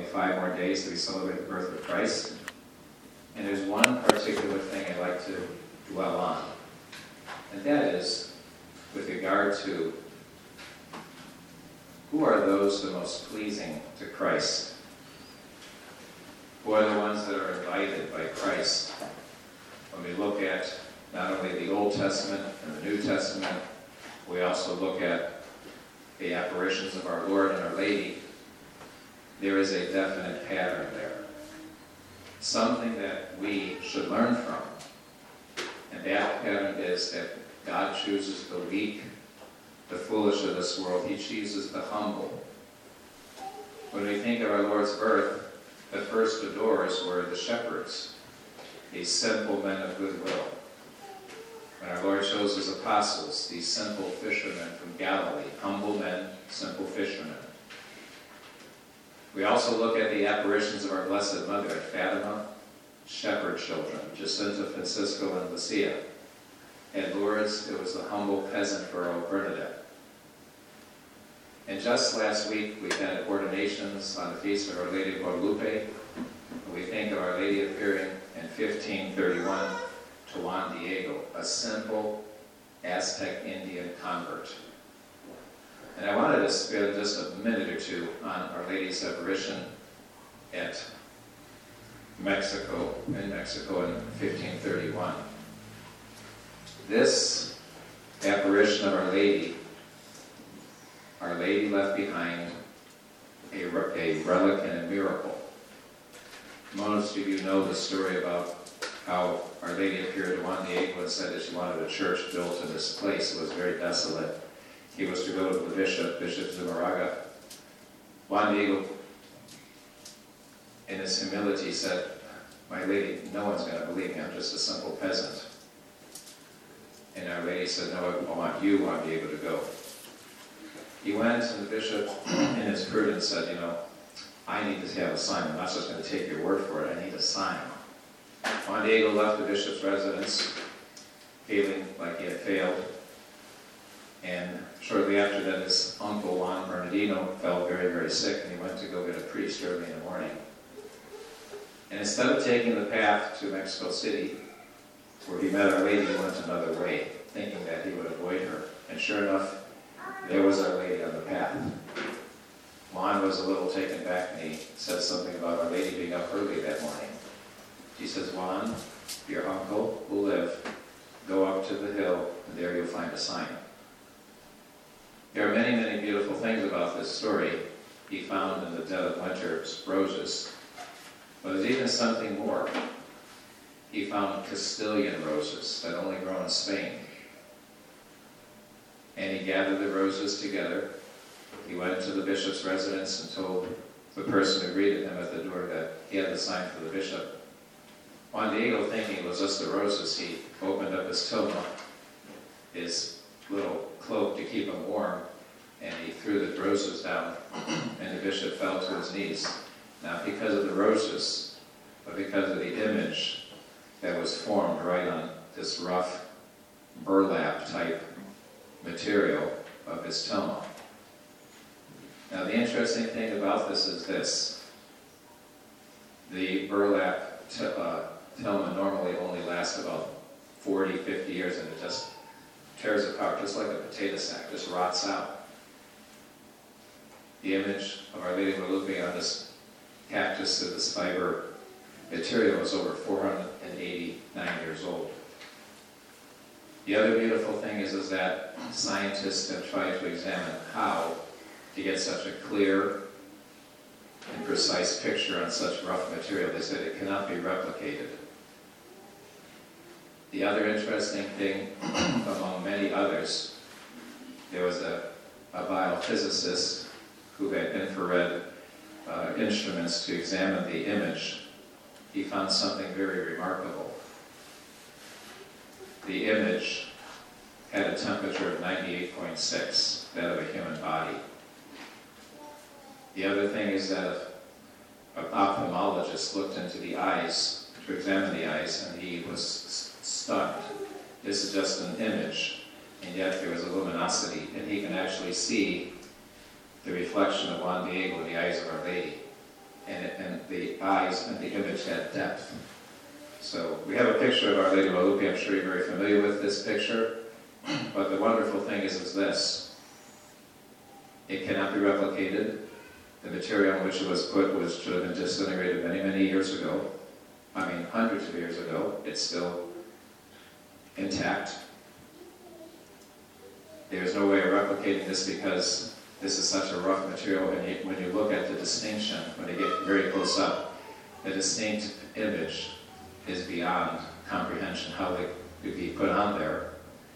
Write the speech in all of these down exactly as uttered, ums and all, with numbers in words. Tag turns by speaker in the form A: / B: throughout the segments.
A: five more days that we celebrate the birth of Christ. And there's one particular thing I'd like to dwell on, and that is with regard to who are those the most pleasing to Christ? Who are the ones that are invited by Christ? When we look at not only the Old Testament and the New Testament, we also look at the apparitions of our Lord and Our Lady. There is a definite pattern there. Something that we should learn from. And that pattern is that God chooses the weak, the foolish of this world. He chooses the humble. When we think of our Lord's birth, the first adorers were the shepherds, these simple men of goodwill. When our Lord chose his apostles, these simple fishermen from Galilee, humble men, simple fishermen. We also look at the apparitions of our Blessed Mother at Fatima, shepherd children, Jacinta, Francisco, and Lucia. At Lourdes, it was the humble peasant girl, Bernadette. And just last week, we had ordinations on the feast of Our Lady of Guadalupe. We think of Our Lady appearing in fifteen thirty-one to Juan Diego, a simple Aztec Indian convert. And I wanted to spend just a minute or two on Our Lady's apparition at Mexico, in Mexico in fifteen thirty-one. This apparition of Our Lady, Our Lady left behind a, a relic and a miracle. Most of you know the story about how Our Lady appeared to Juan Diego and said that she wanted a church built in this place. It was very desolate. He was to go to the bishop, Bishop Zumarraga. Juan Diego, in his humility, said, "My lady, no one's going to believe me. I'm just a simple peasant." And Our Lady said, "No, I want you, Juan Diego, to go." He went, and the bishop, in his prudence, said, "You know, I need to have a sign. I'm not just going to take your word for it. I need a sign." Juan Diego left the bishop's residence, feeling like he had failed. And shortly after that, his uncle, Juan Bernardino, fell very, very sick, and he went to go get a priest early in the morning. And instead of taking the path to Mexico City, where he met Our Lady, he went another way, thinking that he would avoid her. And sure enough, there was Our Lady on the path. Juan was a little taken back, and he said something about Our Lady being up early that morning. She says, "Juan, your uncle will live. Go up to the hill, and there you'll find a sign." There are many, many beautiful things about this story. He found in the dead of winter roses. But there's even something more. He found Castilian roses that only grow in Spain. And he gathered the roses together. He went to the bishop's residence and told the person who greeted him at the door that he had the sign for the bishop. Juan Diego, thinking it was just the roses, he opened up his tilma, his little cloak to keep him warm, and he threw the roses down, and the bishop fell to his knees. Not because of the roses, but because of the image that was formed right on this rough burlap-type material of his tilma. Now, the interesting thing about this is this. The burlap t- uh, tilma normally only lasts about forty, fifty years, and it just tears apart, just like a potato sack, just rots out. The image of Our Lady of Guadalupe on this cactus of this fiber material is over four hundred eighty-nine years old. The other beautiful thing is, is that scientists have tried to examine how to get such a clear and precise picture on such rough material. They said it cannot be replicated. The other interesting thing, among many others, there was a, a biophysicist who had infrared uh, instruments to examine the image. He found something very remarkable. The image had a temperature of ninety-eight point six, that of a human body. The other thing is that an ophthalmologist looked into the eyes to examine the eyes, and he was stunned. This is just an image, and yet there was a luminosity, and he can actually see the reflection of Juan Diego in the eyes of Our Lady. and, it, and the eyes and the image had depth. So we have a picture of Our Lady of Guadalupe. I'm sure you're very familiar with this picture. But the wonderful thing is, is this. It cannot be replicated. The material in which it was put was should have been disintegrated many, many years ago. I mean, hundreds of years ago. It's still intact. There's no way of replicating this because this is such a rough material, and you, when you look at the distinction, when you get very close up, the distinct image is beyond comprehension, how they could be put on there.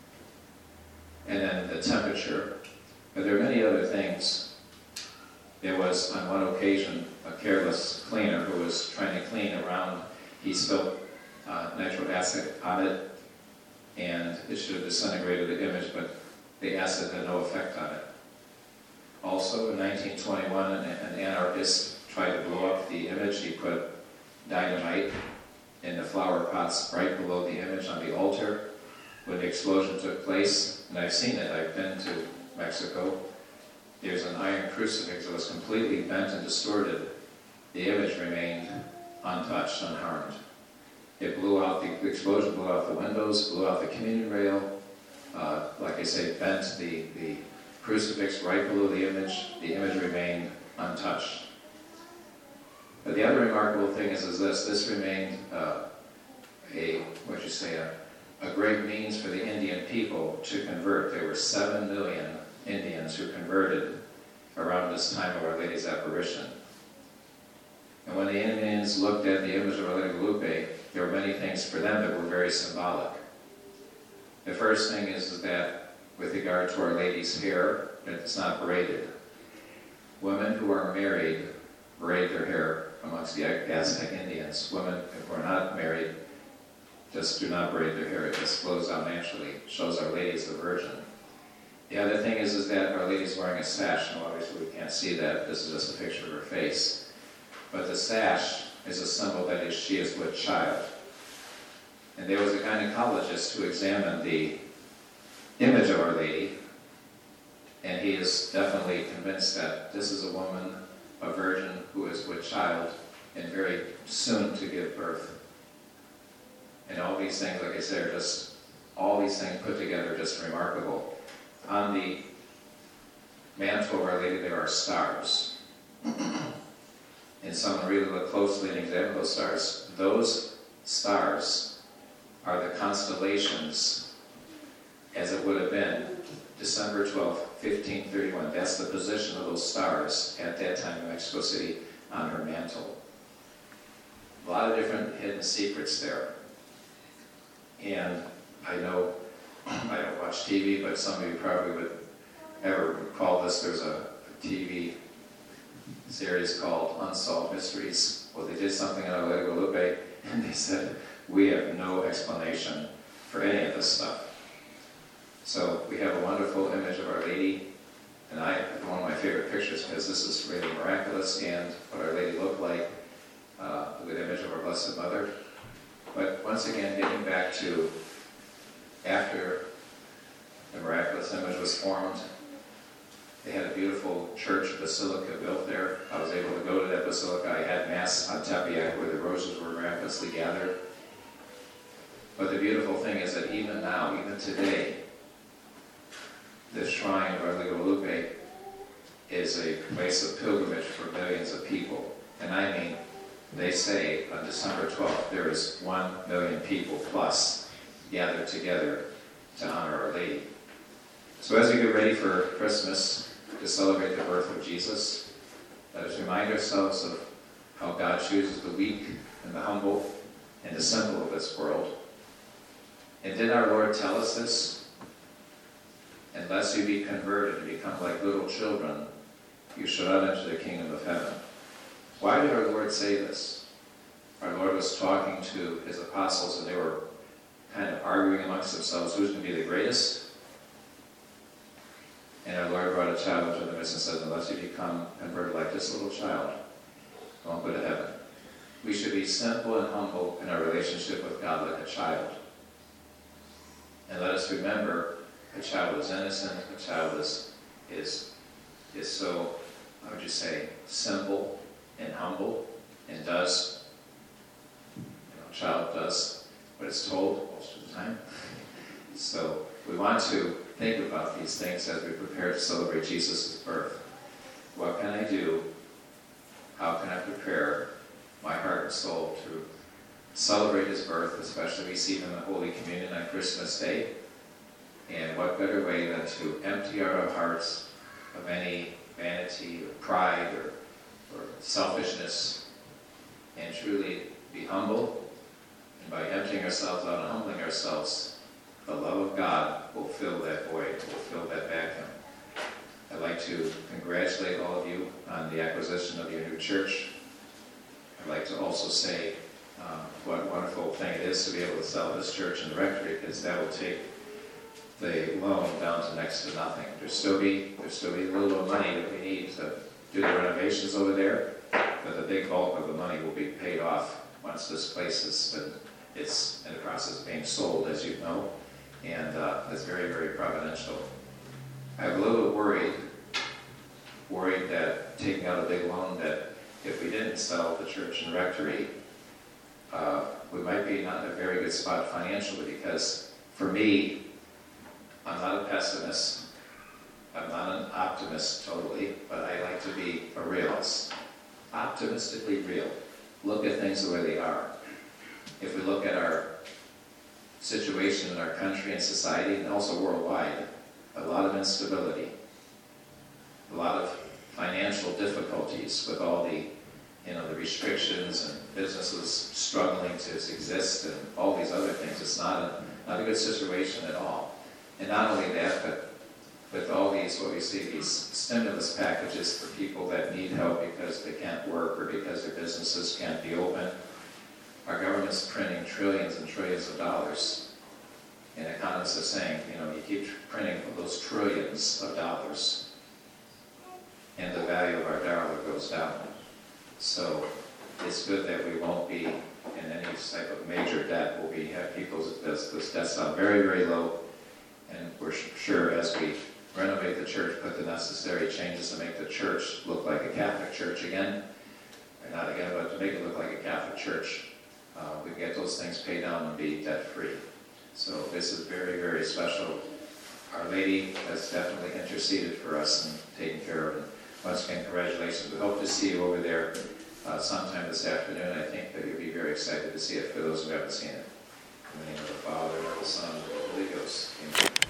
A: And then the temperature. But there are many other things. There was, on one occasion, a careless cleaner who was trying to clean around. He spilled uh, nitric acid on it, and it should have disintegrated the image, but the acid had no effect on it. Also, in nineteen twenty-one, an, an anarchist tried to blow up the image. He put dynamite in the flower pots right below the image on the altar. When the explosion took place, and I've seen it, I've been to Mexico, there's an iron crucifix that was completely bent and distorted. The image remained untouched, unharmed. It blew out, the, the explosion blew out the windows, blew out the communion rail, uh, like I say, bent the, the crucifix right below the image. The image remained untouched. But the other remarkable thing is, is this, this remained uh, a, what you say, a, a great means for the Indian people to convert. There were seven million Indians who converted around this time of Our Lady's apparition. And when the Indians looked at the image of Our Lady of Guadalupe, there were many things for them that were very symbolic. The first thing is, is that with regard to Our Lady's hair, it's not braided. Women who are married braid their hair amongst the Aztec Indians. Women who are not married just do not braid their hair. It just flows out naturally. It shows Our Lady as the Virgin. The other thing is, is that Our Lady's wearing a sash. Now, obviously, we can't see that. This is just a picture of her face. But the sash is a symbol that is, she is with child. And there was a gynecologist who examined the image of Our Lady, and he is definitely convinced that this is a woman, a virgin, who is with child, and very soon to give birth. And all these things, like I said, are just, all these things put together are just remarkable. On the mantle of Our Lady, there are stars. And someone really look closely and examine those stars. Those stars are the constellations as it would have been December twelfth, fifteen thirty-one. That's the position of those stars at that time in Mexico City on her mantle. A lot of different hidden secrets there. And I know, I don't watch T V, but some of you probably would ever recall this. There's a, a T V series called Unsolved Mysteries. Well, they did something in Our Lady of Guadalupe, and they said, we have no explanation for any of this stuff. So we have a wonderful image of Our Lady, and I one of my favorite pictures because this is really miraculous, and what Our Lady looked like, uh, the image of our Blessed Mother. But once again, getting back to after the miraculous image was formed, they had a beautiful church basilica built there. I was able to go to that basilica. I had Mass on Tepeyac where the roses were miraculously gathered. But the beautiful thing is that even now, even today, the shrine of Our Lady of Guadalupe is a place of pilgrimage for millions of people. And I mean, they say on December twelfth, there is one million people plus gathered together to honor Our Lady. So as we get ready for Christmas, to celebrate the birth of Jesus, let us remind ourselves of how God chooses the weak and the humble and the simple of this world. And did our Lord tell us this? Unless you be converted and become like little children, you shall not enter the kingdom of heaven. Why did our Lord say this? Our Lord was talking to his apostles, and they were kind of arguing amongst themselves who's going to be the greatest. And our Lord brought a child into the midst and said, unless you become converted like this little child, you won't go to heaven. We should be simple and humble in our relationship with God like a child. And let us remember, a child is innocent, a child is, is, is so, how would you say, simple and humble and does, you know, a child does what it's told most of the time. So we want to think about these things as we prepare to celebrate Jesus' birth. What can I do? How can I prepare my heart and soul to celebrate his birth, especially receiving the Holy Communion on Christmas Day? And what better way than to empty our hearts of any vanity or pride or, or selfishness and truly be humble. And by emptying ourselves out and humbling ourselves, the love of God will fill that void, will fill that vacuum. I'd like to congratulate all of you on the acquisition of your new church. I'd like to also say um, what a wonderful thing it is to be able to sell this church and the rectory, because that will take the loan down to next to nothing. There'll still be, there'll still be a little bit of money that we need to do the renovations over there, but the big bulk of the money will be paid off once this place has been, it's in the process of being sold, as you know, and uh, it's very, very providential. I'm a little bit worried, worried that taking out a big loan, that if we didn't sell the church and rectory, uh, we might be not in a very good spot financially, because for me, I'm not a pessimist, I'm not an optimist totally, but I like to be a realist. Optimistically real. Look at things the way they are. If we look at our situation in our country and society, and also worldwide, a lot of instability, a lot of financial difficulties with all the, you know, the restrictions and businesses struggling to exist and all these other things. It's not a, not a good situation at all. And not only that, but with all these, what we see, these stimulus packages for people that need help because they can't work or because their businesses can't be open. Our government's printing trillions and trillions of dollars. And economists are saying, you know, you keep printing those trillions of dollars, and the value of our dollar goes down. So it's good that we won't be in any type of major debt. We'll be have people's this debts down very, very low. And we're sure as we renovate the church, put the necessary changes to make the church look like a Catholic church again, or not again, but to make it look like a Catholic church, uh, we get those things paid down and be debt-free. So this is very, very special. Our Lady has definitely interceded for us and taken care of it. Once again, congratulations. We hope to see you over there uh, sometime this afternoon. I think that you'll be very excited to see it for those who haven't seen it. In the name of the Father, and of the Son, and of the Holy Ghost. Amen.